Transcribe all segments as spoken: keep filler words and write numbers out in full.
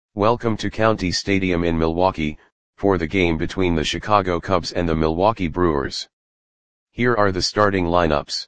Welcome to County Stadium in Milwaukee, for the game between the Chicago Cubs and the Milwaukee Brewers. Here are the starting lineups.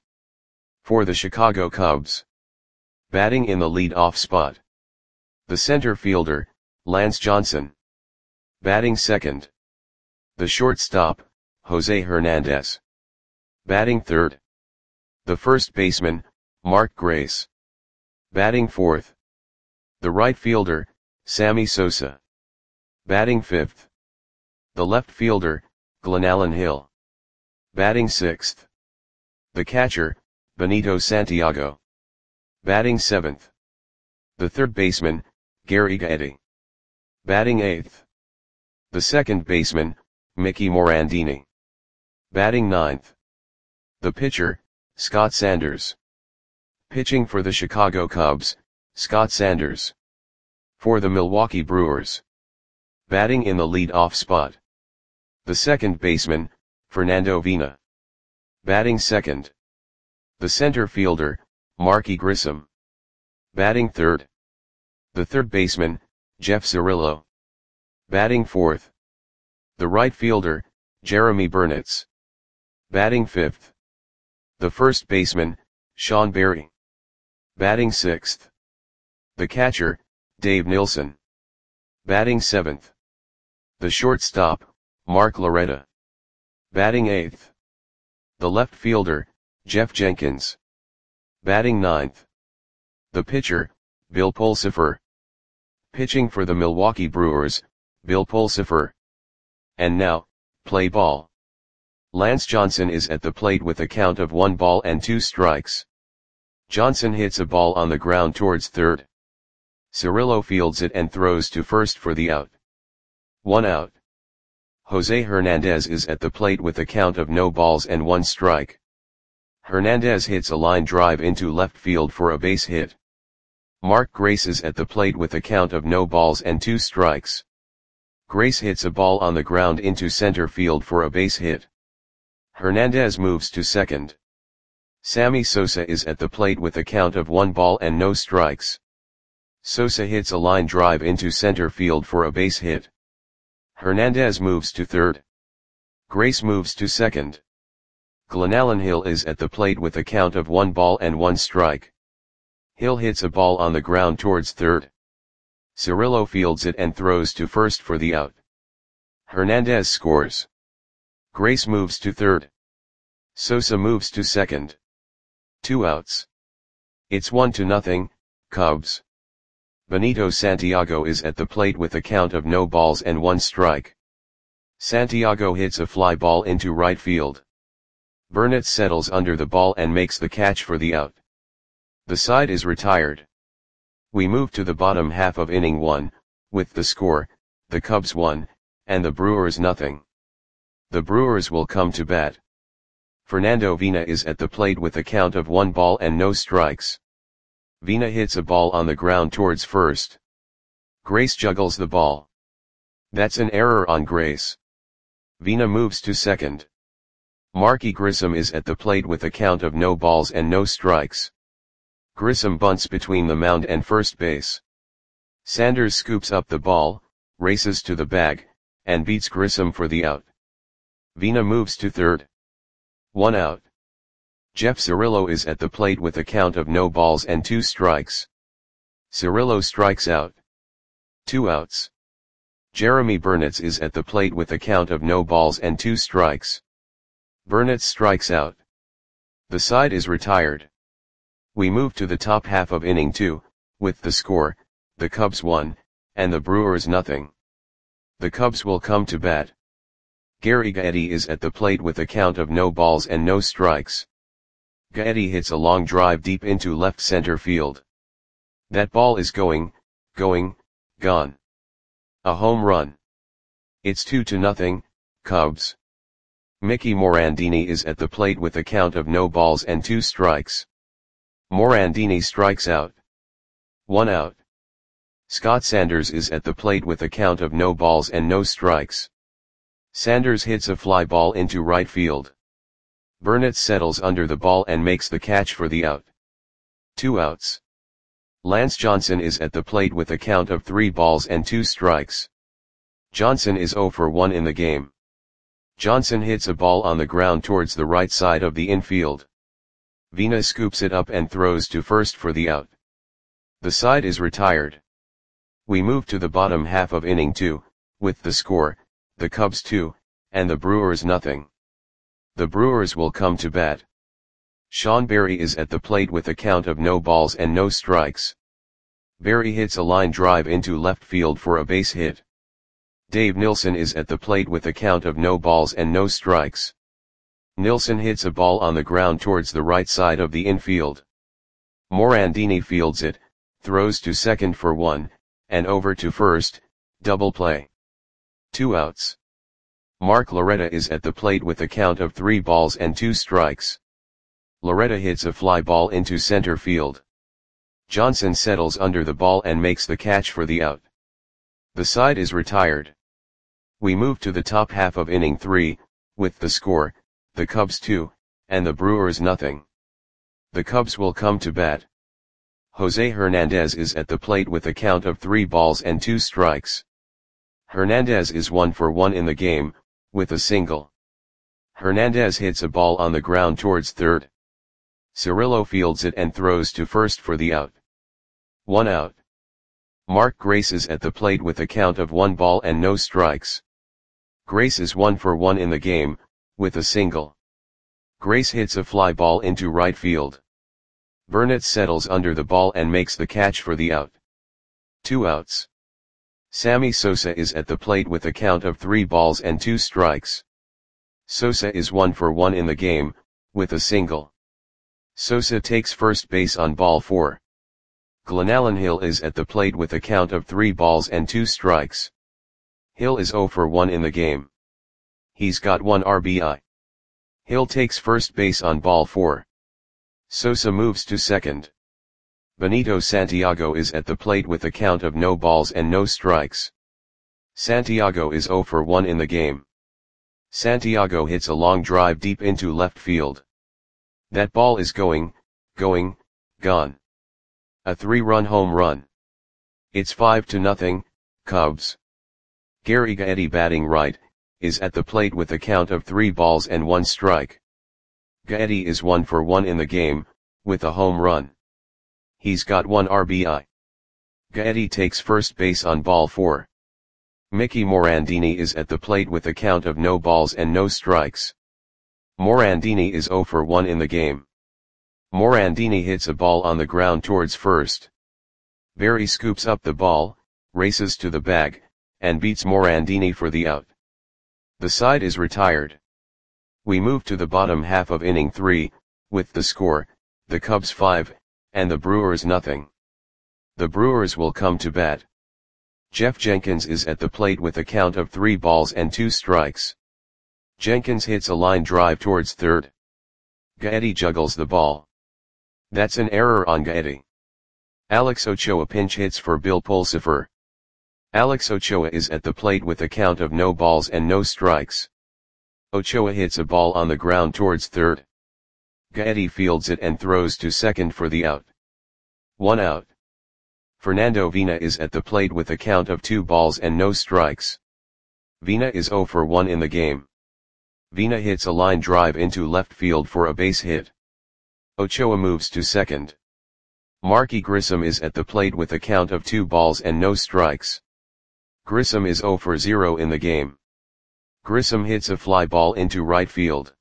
For the Chicago Cubs. Batting in the lead-off spot. The center fielder, Lance Johnson. Batting second. The shortstop, Jose Hernandez. Batting third. The first baseman, Mark Grace. Batting fourth. The right fielder, Sammy Sosa. Batting fifth. The left fielder, Glenallen Hill. Batting sixth. The catcher, Benito Santiago. Batting seventh. The third baseman, Gary Gaetti. Batting eighth. The second baseman, Mickey Morandini. Batting ninth. The pitcher, Scott Sanders. Pitching for the Chicago Cubs, Scott Sanders. For the Milwaukee Brewers. Batting in the lead-off spot. The second baseman, Fernando Vina. Batting second. The center fielder, Marky Grissom. Batting third. The third baseman, Jeff Cirillo. Batting fourth. The right fielder, Jeremy Burnitz. Batting fifth. The first baseman, Sean Berry. Batting sixth. The catcher, Dave Nilsson. Batting seventh. The shortstop, Mark Loretta. Batting eighth. The left fielder, Jeff Jenkins. Batting ninth. The pitcher, Bill Pulsipher. Pitching for the Milwaukee Brewers, Bill Pulsipher. And now, play ball. Lance Johnson is at the plate with a count of one ball and two strikes. Johnson hits a ball on the ground towards third. Cirillo fields it and throws to first for the out. One out. Jose Hernandez is at the plate with a count of no balls and one strike. Hernandez hits a line drive into left field for a base hit. Mark Grace is at the plate with a count of no balls and two strikes. Grace hits a ball on the ground into center field for a base hit. Hernandez moves to second. Sammy Sosa is at the plate with a count of one ball and no strikes. Sosa hits a line drive into center field for a base hit. Hernandez moves to third. Grace moves to second. Glenallen Hill is at the plate with a count of one ball and one strike. Hill hits a ball on the ground towards third. Cirillo fields it and throws to first for the out. Hernandez scores. Grace moves to third. Sosa moves to second. Two outs. It's one to nothing, Cubs. Benito Santiago is at the plate with a count of no balls and one strike. Santiago hits a fly ball into right field. Burnitz settles under the ball and makes the catch for the out. The side is retired. We move to the bottom half of inning one, with the score, the Cubs one, and the Brewers nothing. The Brewers will come to bat. Fernando Vina is at the plate with a count of one ball and no strikes. Vina hits a ball on the ground towards first. Grace juggles the ball. That's an error on Grace. Vina moves to second. Marky Grissom is at the plate with a count of no balls and no strikes. Grissom bunts between the mound and first base. Sanders scoops up the ball, races to the bag, and beats Grissom for the out. Vina moves to third. One out. Jeff Cirillo is at the plate with a count of no balls and two strikes. Cirillo strikes out. Two outs. Jeremy Burnitz is at the plate with a count of no balls and two strikes. Burnitz strikes out. The side is retired. We move to the top half of inning two, with the score, the Cubs one, and the Brewers nothing. The Cubs will come to bat. Gary Gaetti is at the plate with a count of no balls and no strikes. Gaetti hits a long drive deep into left center field. That ball is going, going, gone. A home run. It's two to nothing, Cubs. Mickey Morandini is at the plate with a count of no balls and two strikes. Morandini strikes out. One out. Scott Sanders is at the plate with a count of no balls and no strikes. Sanders hits a fly ball into right field. Burnitz settles under the ball and makes the catch for the out. Two outs. Lance Johnson is at the plate with a count of three balls and two strikes. Johnson is zero for one in the game. Johnson hits a ball on the ground towards the right side of the infield. Vina scoops it up and throws to first for the out. The side is retired. We move to the bottom half of inning two, with the score, the Cubs two, and the Brewers nothing. The Brewers will come to bat. Sean Berry is at the plate with a count of no balls and no strikes. Berry hits a line drive into left field for a base hit. Dave Nilsson is at the plate with a count of no balls and no strikes. Nilsson hits a ball on the ground towards the right side of the infield. Morandini fields it, throws to second for one, and over to first, double play. Two outs. Mark Loretta is at the plate with a count of three balls and two strikes. Loretta hits a fly ball into center field. Johnson settles under the ball and makes the catch for the out. The side is retired. We move to the top half of inning three, with the score, the Cubs two, and the Brewers nothing. The Cubs will come to bat. Jose Hernandez is at the plate with a count of three balls and two strikes. Hernandez is one for one in the game, with a single. Hernandez hits a ball on the ground towards third. Cirillo fields it and throws to first for the out. One out. Mark Grace is at the plate with a count of one ball and no strikes. Grace is one for one in the game, with a single. Grace hits a fly ball into right field. Burnett settles under the ball and makes the catch for the out. Two outs. Sammy Sosa is at the plate with a count of three balls and two strikes. Sosa is one for one in the game, with a single. Sosa takes first base on ball four. Glenallen Hill is at the plate with a count of three balls and two strikes. Hill is zero for one in the game. He's got one R B I. Hill takes first base on ball four. Sosa moves to second. Benito Santiago is at the plate with a count of no balls and no strikes. Santiago is zero for one in the game. Santiago hits a long drive deep into left field. That ball is going, going, gone. A three-run home run. It's five to nothing, Cubs. Gary Gaetti batting right, is at the plate with a count of three balls and one strike. Gaetti is one for one in the game, with a home run. He's got one R B I. Gaetti takes first base on ball four. Mickey Morandini is at the plate with a count of no balls and no strikes. Morandini is zero for one in the game. Morandini hits a ball on the ground towards first. Berry scoops up the ball, races to the bag, and beats Morandini for the out. The side is retired. We move to the bottom half of inning three, with the score, the Cubs five, and the Brewers nothing. The Brewers will come to bat. Jeff Jenkins is at the plate with a count of three balls and two strikes. Jenkins hits a line drive towards third. Gaetti juggles the ball. That's an error on Gaetti. Alex Ochoa pinch hits for Bill Pulsipher. Alex Ochoa is at the plate with a count of no balls and no strikes. Ochoa hits a ball on the ground towards third. Gaetti fields it and throws to second for the out. One out. Fernando Vina is at the plate with a count of two balls and no strikes. Vina is zero for one in the game. Vina hits a line drive into left field for a base hit. Ochoa moves to second. Marky Grissom is at the plate with a count of two balls and no strikes. Grissom is zero for zero in the game. Grissom hits a fly ball into right field.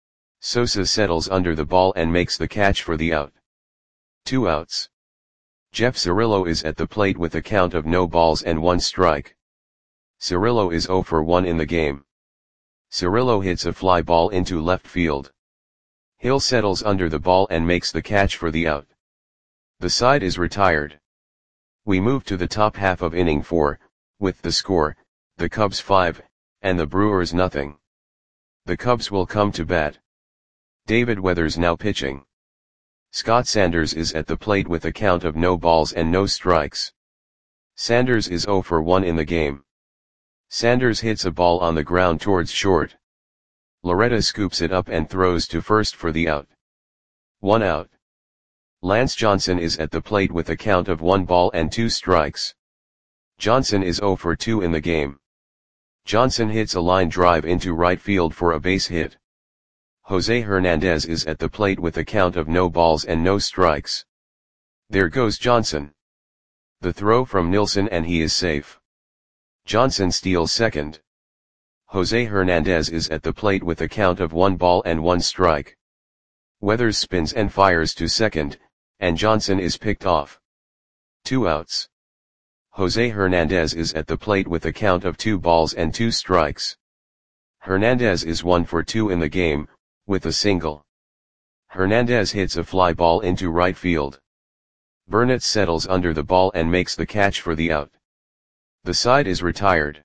Sosa settles under the ball and makes the catch for the out. Two outs. Jeff Cirillo is at the plate with a count of no balls and one strike. Cirillo is zero for one in the game. Cirillo hits a fly ball into left field. Hill settles under the ball and makes the catch for the out. The side is retired. We move to the top half of inning four, with the score, the Cubs five, and the Brewers nothing. The Cubs will come to bat. David Weathers now pitching. Scott Sanders is at the plate with a count of no balls and no strikes. Sanders is zero for one in the game. Sanders hits a ball on the ground towards short. Loretta scoops it up and throws to first for the out. One out. Lance Johnson is at the plate with a count of one ball and two strikes. Johnson is zero for two in the game. Johnson hits a line drive into right field for a base hit. Jose Hernandez is at the plate with a count of no balls and no strikes. There goes Johnson. The throw from Nilsson and he is safe. Johnson steals second. Jose Hernandez is at the plate with a count of one ball and one strike. Weathers spins and fires to second, and Johnson is picked off. Two outs. Jose Hernandez is at the plate with a count of two balls and two strikes. Hernandez is one for two in the game, with a single. Hernandez hits a fly ball into right field. Burnett settles under the ball and makes the catch for the out. The side is retired.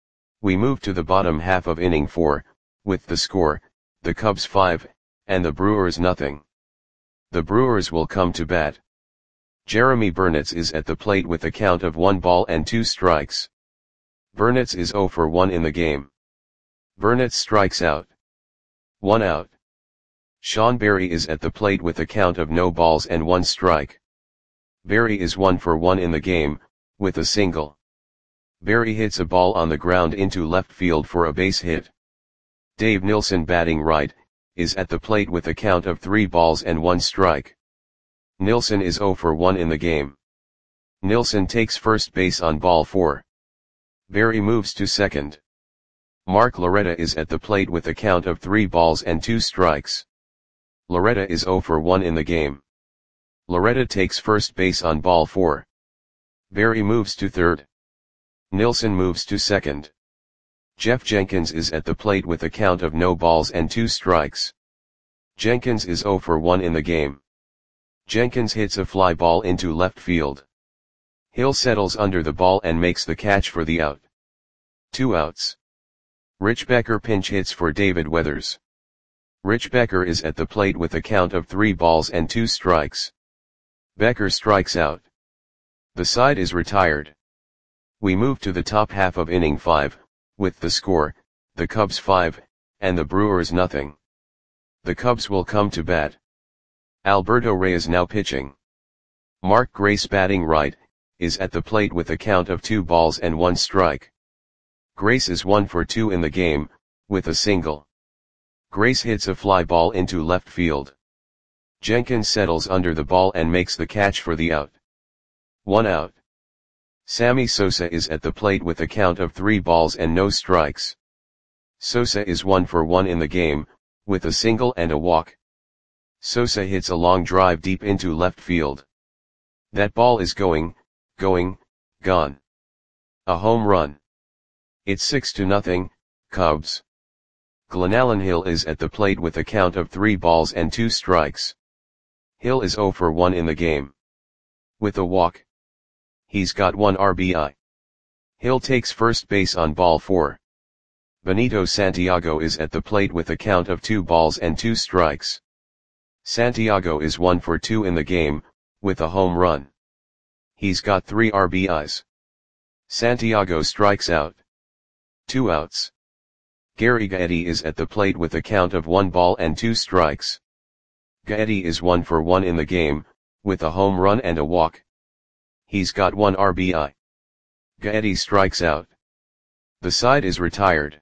We move to the bottom half of inning four, with the score, the Cubs five, and the Brewers nothing. The Brewers will come to bat. Jeremy Burnett is at the plate with a count of one ball and two strikes. Burnett is zero for one in the game. Burnett strikes out. One out. Sean Berry is at the plate with a count of no balls and one strike. Berry is one for one in the game, with a single. Berry hits a ball on the ground into left field for a base hit. Dave Nilsson, batting right, is at the plate with a count of three balls and one strike. Nilsson is zero for one in the game. Nilsson takes first base on ball four. Berry moves to second. Mark Loretta is at the plate with a count of three balls and two strikes. Loretta is zero for one in the game. Loretta takes first base on ball four. Berry moves to third. Nilsson moves to second. Jeff Jenkins is at the plate with a count of no balls and two strikes. Jenkins is zero for one in the game. Jenkins hits a fly ball into left field. Hill settles under the ball and makes the catch for the out. Two outs. Rich Becker pinch hits for David Weathers. Rich Becker is at the plate with a count of three balls and two strikes. Becker strikes out. The side is retired. We move to the top half of inning five, with the score, the Cubs five, and the Brewers nothing. The Cubs will come to bat. Alberto Reyes now pitching. Mark Grace, batting right, is at the plate with a count of two balls and one strike. Grace is one for two in the game, with a single. Grace hits a fly ball into left field. Jenkins settles under the ball and makes the catch for the out. One out. Sammy Sosa is at the plate with a count of three balls and no strikes. Sosa is one for one in the game, with a single and a walk. Sosa hits a long drive deep into left field. That ball is going, going, gone. A home run. It's six to nothing, Cubs. Glenallen Hill is at the plate with a count of three balls and two strikes. Hill is zero for one in the game. With a walk. He's got one R B I. Hill takes first base on ball four. Benito Santiago is at the plate with a count of two balls and two strikes. Santiago is one for two in the game, with a home run. He's got three R B Is. Santiago strikes out. Two outs. Gary Gaetti is at the plate with a count of one ball and two strikes. Gaetti is one for one in the game, with a home run and a walk. He's got one R B I. Gaetti strikes out. The side is retired.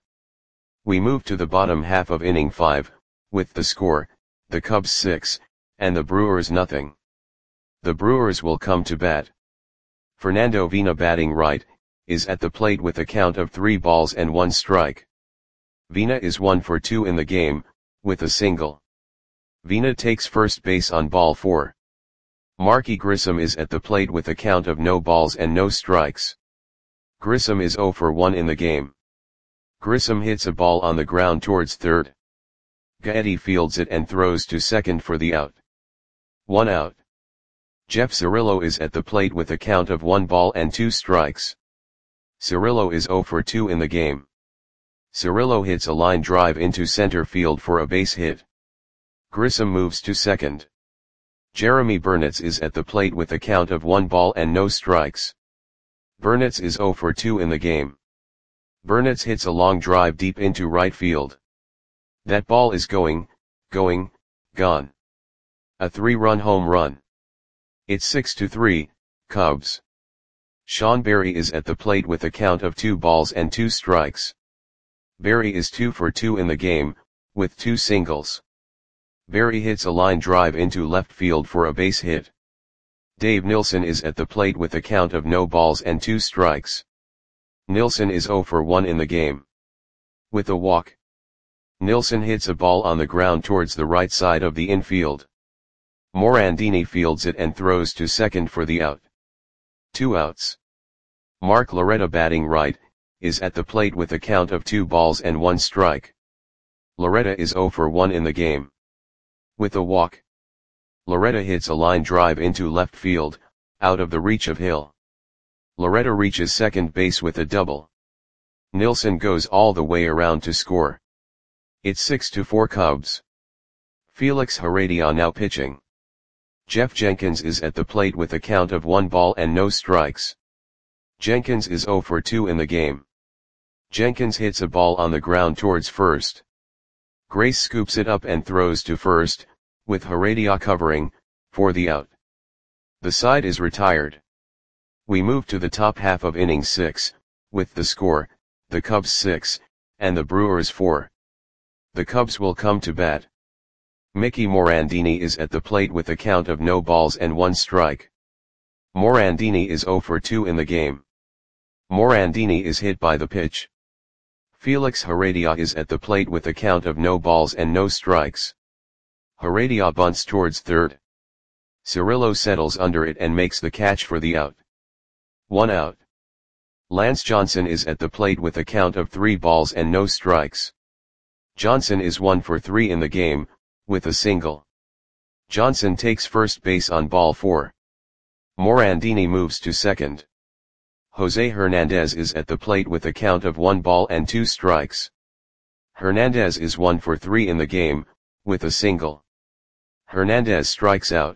We move to the bottom half of inning five, with the score, the Cubs six, and the Brewers nothing. The Brewers will come to bat. Fernando Vina, batting right, is at the plate with a count of three balls and one strike. Vina is one for two in the game, with a single. Vina takes first base on ball four. Marky Grissom is at the plate with a count of no balls and no strikes. Grissom is zero for one in the game. Grissom hits a ball on the ground towards third. Gaetti fields it and throws to second for the out. One out. Jeff Cirillo is at the plate with a count of one ball and two strikes. Cirillo is zero for two in the game. Cirillo hits a line drive into center field for a base hit. Grissom moves to second. Jeremy Burnett is at the plate with a count of one ball and no strikes. Burnett is zero for two in the game. Burnett hits a long drive deep into right field. That ball is going, going, gone. A three-run home run. It's six to three, Cubs. Sean Berry is at the plate with a count of two balls and two strikes. Berry is two for two in the game, with two singles. Berry hits a line drive into left field for a base hit. Dave Nilsson is at the plate with a count of no balls and two strikes. Nilsson is zero for one in the game. With a walk. Nilsson hits a ball on the ground towards the right side of the infield. Morandini fields it and throws to second for the out. Two outs. Mark Loretta, batting right, is at the plate with a count of two balls and one strike. Loretta is zero for one in the game. With a walk. Loretta hits a line drive into left field, out of the reach of Hill. Loretta reaches second base with a double. Nilsson goes all the way around to score. It's six to four Cubs. Felix Heredia now pitching. Jeff Jenkins is at the plate with a count of one ball and no strikes. Jenkins is zero for two in the game. Jenkins hits a ball on the ground towards first. Grace scoops it up and throws to first, with Heredia covering, for the out. The side is retired. We move to the top half of inning six, with the score, the Cubs six, and the Brewers four. The Cubs will come to bat. Mickey Morandini is at the plate with a count of no balls and one strike. Morandini is zero for two in the game. Morandini is hit by the pitch. Felix Heredia is at the plate with a count of no balls and no strikes. Heredia bunts towards third. Cirillo settles under it and makes the catch for the out. One out. Lance Johnson is at the plate with a count of three balls and no strikes. Johnson is one for three in the game, with a single. Johnson takes first base on ball four. Morandini moves to second. Jose Hernandez is at the plate with a count of one ball and two strikes. Hernandez is one for three in the game, with a single. Hernandez strikes out.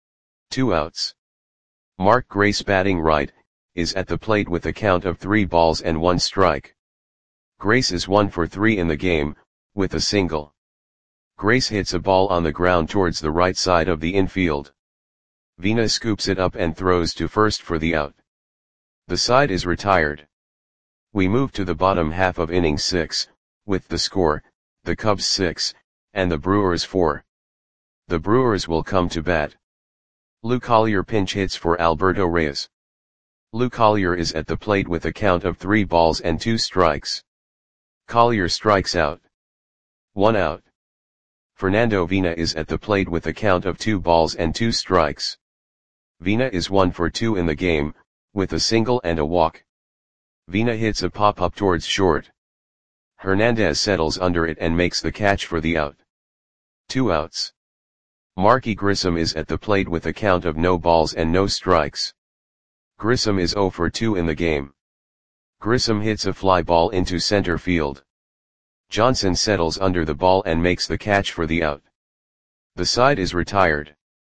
Two outs. Mark Grace, batting right, is at the plate with a count of three balls and one strike. Grace is one for three in the game, with a single. Grace hits a ball on the ground towards the right side of the infield. Vina scoops it up and throws to first for the out. The side is retired. We move to the bottom half of inning six, with the score, the Cubs six, and the Brewers four. The Brewers will come to bat. Lou Collier pinch hits for Alberto Reyes. Lou Collier is at the plate with a count of three balls and two strikes. Collier strikes out. One out. Fernando Vina is at the plate with a count of two balls and two strikes. Vina is one for two in the game, with a single and a walk. Vina hits a pop-up towards short. Hernandez settles under it and makes the catch for the out. Two outs. Marky Grissom is at the plate with a count of no balls and no strikes. Grissom is zero for two in the game. Grissom hits a fly ball into center field. Johnson settles under the ball and makes the catch for the out. The side is retired.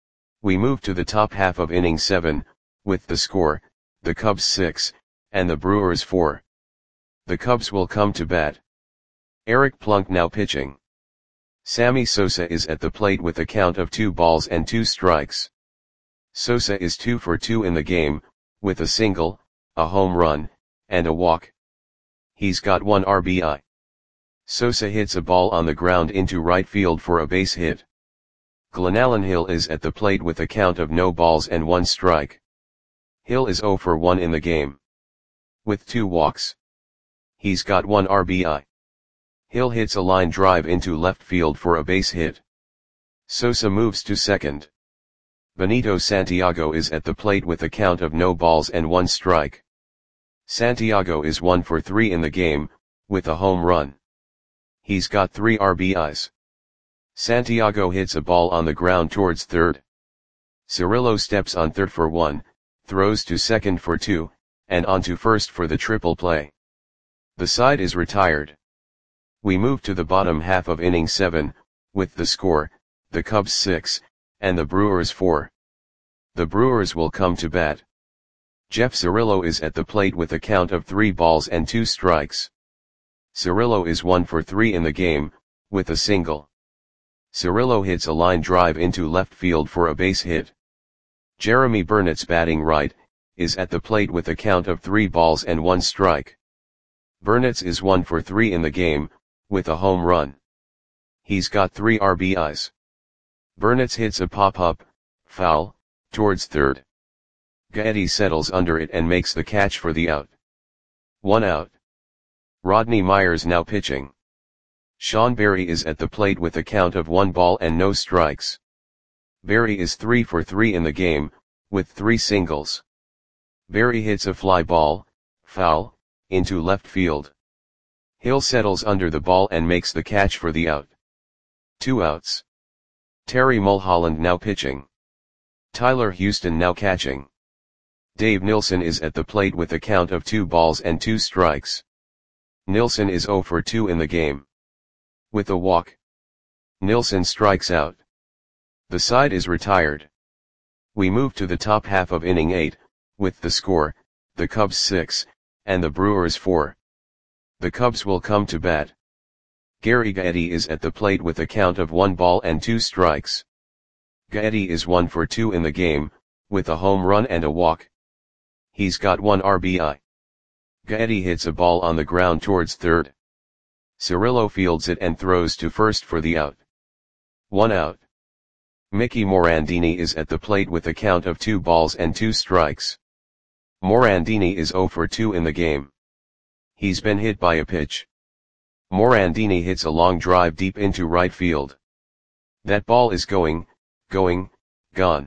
We move to the top half of inning seven, with the score, the Cubs six, and the Brewers four. The Cubs will come to bat. Eric Plunk now pitching. Sammy Sosa is at the plate with a count of two balls and two strikes. Sosa is two for two in the game, with a single, a home run, and a walk. He's got one R B I. Sosa hits a ball on the ground into right field for a base hit. Glenallen Hill is at the plate with a count of no balls and one strike. Hill is zero for one in the game. With two walks. He's got one R B I. Hill hits a line drive into left field for a base hit. Sosa moves to second. Benito Santiago is at the plate with a count of no balls and one strike. Santiago is one for three in the game, with a home run. He's got three R B Is. Santiago hits a ball on the ground towards third. Cirillo steps on third for one, throws to second for two, and on to first for the triple play. The side is retired. We move to the bottom half of inning seven, with the score, the Cubs six, and the Brewers four. The Brewers will come to bat. Jeff Cirillo is at the plate with a count of three balls and two strikes. Cirillo is one for three in the game, with a single. Cirillo hits a line drive into left field for a base hit. Jeremy Burnett's batting right, is at the plate with a count of three balls and one strike. Burnett's is one for three in the game, with a home run. He's got three R B Is. Burnett's hits a pop-up, foul, towards third. Gaetti settles under it and makes the catch for the out. One out. Rodney Myers now pitching. Sean Berry is at the plate with a count of one ball and no strikes. Berry is three for three in the game, with three singles. Berry hits a fly ball, foul, into left field. Hill settles under the ball and makes the catch for the out. Two outs. Terry Mulholland now pitching. Tyler Houston now catching. Dave Nilsson is at the plate with a count of two balls and two strikes. Nilsson is zero for two in the game. With a walk, Nilsson strikes out. The side is retired. We move to the top half of inning eight, with the score, the Cubs six, and the Brewers four. The Cubs will come to bat. Gary Gaetti is at the plate with a count of one ball and two strikes. Gaetti is one for two in the game, with a home run and a walk. He's got one R B I. Gaetti hits a ball on the ground towards third. Cirillo fields it and throws to first for the out. One out. Mickey Morandini is at the plate with a count of two balls and two strikes. Morandini is zero for two in the game. He's been hit by a pitch. Morandini hits a long drive deep into right field. That ball is going, going, gone.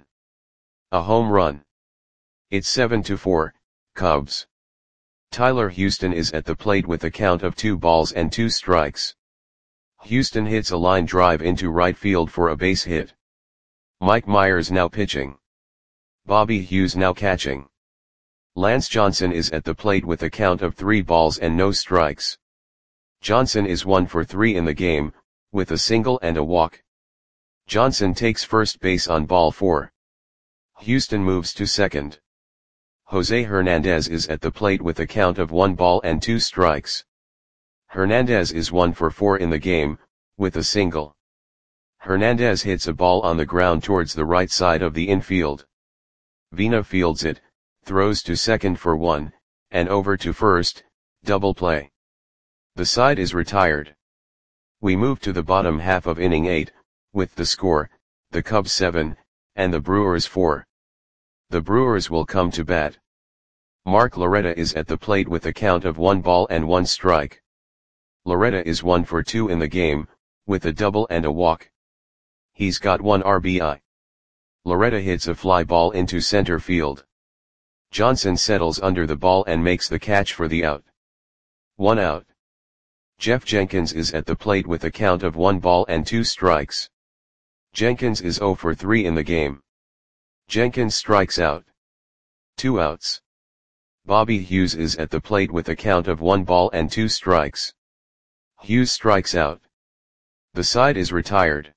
A home run. It's seven to four, Cubs. Tyler Houston is at the plate with a count of two balls and two strikes. Houston hits a line drive into right field for a base hit. Mike Myers now pitching. Bobby Hughes now catching. Lance Johnson is at the plate with a count of three balls and no strikes. Johnson is one for three in the game, with a single and a walk. Johnson takes first base on ball four. Houston moves to second. Jose Hernandez is at the plate with a count of one ball and two strikes. Hernandez is one for four in the game, with a single. Hernandez hits a ball on the ground towards the right side of the infield. Vina fields it, throws to second for one, and over to first, double play. The side is retired. We move to the bottom half of inning eight, with the score, the Cubs seven, and the Brewers four. The Brewers will come to bat. Mark Loretta is at the plate with a count of one ball and one strike. Loretta is one for two in the game, with a double and a walk. He's got one R B I. Loretta hits a fly ball into center field. Johnson settles under the ball and makes the catch for the out. One out. Jeff Jenkins is at the plate with a count of one ball and two strikes. Jenkins is zero for three in the game. Jenkins strikes out. Two outs. Bobby Hughes is at the plate with a count of one ball and two strikes. Hughes strikes out. The side is retired.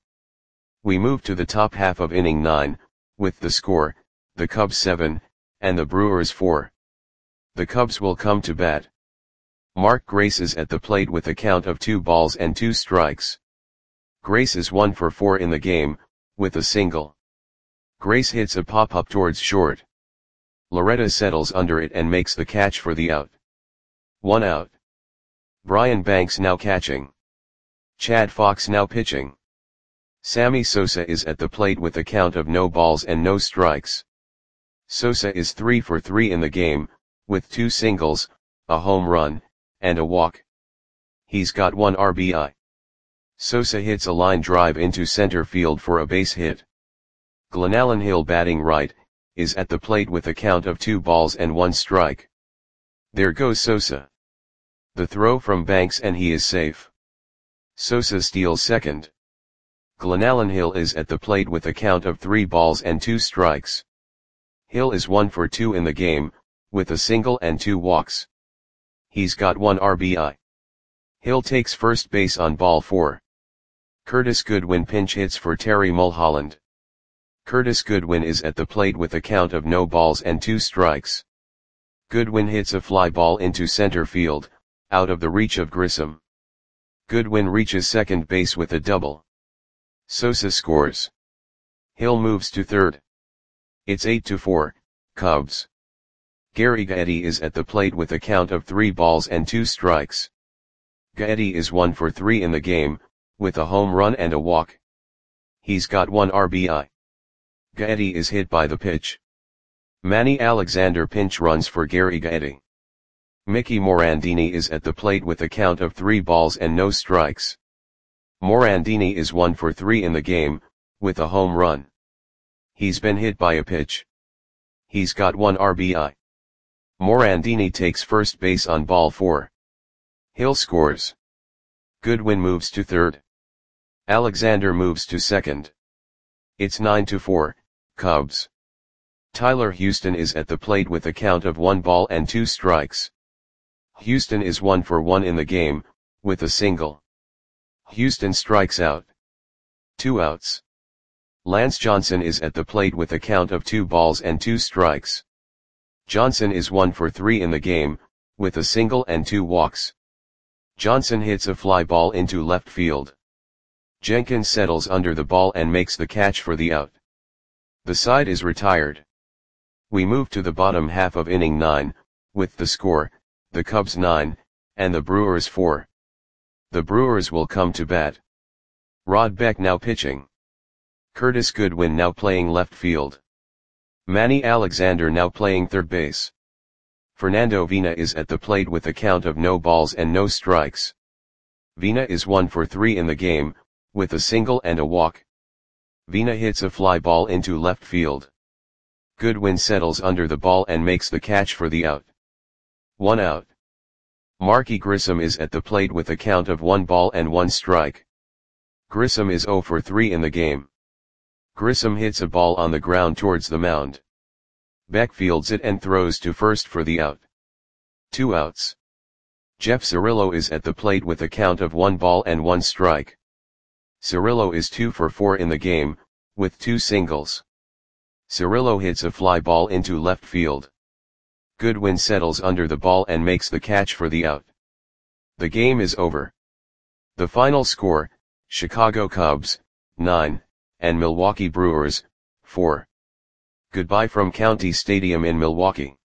We move to the top half of inning nine, with the score, the Cubs seven, and the Brewers four. The Cubs will come to bat. Mark Grace is at the plate with a count of two balls and two strikes. Grace is one for four in the game, with a single. Grace hits a pop-up towards short. Loretta settles under it and makes the catch for the out. One out. Brian Banks now catching. Chad Fox now pitching. Sammy Sosa is at the plate with a count of no balls and no strikes. Sosa is three for three in the game, with two singles, a home run, and a walk. He's got one R B I. Sosa hits a line drive into center field for a base hit. Glenallen Hill batting right, is at the plate with a count of two balls and one strike. There goes Sosa. The throw from Banks and he is safe. Sosa steals second. Glenallen Hill is at the plate with a count of three balls and two strikes. Hill is one for two in the game, with a single and two walks. He's got one R B I. Hill takes first base on ball four. Curtis Goodwin pinch hits for Terry Mulholland. Curtis Goodwin is at the plate with a count of no balls and two strikes. Goodwin hits a fly ball into center field, out of the reach of Grissom. Goodwin reaches second base with a double. Sosa scores. Hill moves to third. It's eight to four, Cubs. Gary Gaetti is at the plate with a count of three balls and two strikes. Gaetti is one for three in the game, with a home run and a walk. He's got one R B I. Gaetti is hit by the pitch. Manny Alexander pinch runs for Gary Gaetti. Mickey Morandini is at the plate with a count of three balls and no strikes. Morandini is one for three in the game, with a home run. He's been hit by a pitch. He's got one R B I. Morandini takes first base on ball four. Hill scores. Goodwin moves to third. Alexander moves to second. It's nine to four, Cubs. Tyler Houston is at the plate with a count of one ball and two strikes. Houston is one for one in the game, with a single. Houston strikes out. Two outs. Lance Johnson is at the plate with a count of two balls and two strikes. Johnson is one for three in the game, with a single and two walks. Johnson hits a fly ball into left field. Jenkins settles under the ball and makes the catch for the out. The side is retired. We move to the bottom half of inning nine, with the score, the Cubs nine, and the Brewers four. The Brewers will come to bat. Rod Beck now pitching. Curtis Goodwin now playing left field. Manny Alexander now playing third base. Fernando Vina is at the plate with a count of no balls and no strikes. Vina is one for three in the game, with a single and a walk. Vina hits a fly ball into left field. Goodwin settles under the ball and makes the catch for the out. One out. Marky Grissom is at the plate with a count of one ball and one strike. Grissom is zero for three in the game. Grissom hits a ball on the ground towards the mound. Beck fields it and throws to first for the out. Two outs. Jeff Cirillo is at the plate with a count of one ball and one strike. Cirillo is two for four in the game, with two singles. Cirillo hits a fly ball into left field. Goodwin settles under the ball and makes the catch for the out. The game is over. The final score, Chicago Cubs, nine, and Milwaukee Brewers, four. Goodbye from County Stadium in Milwaukee.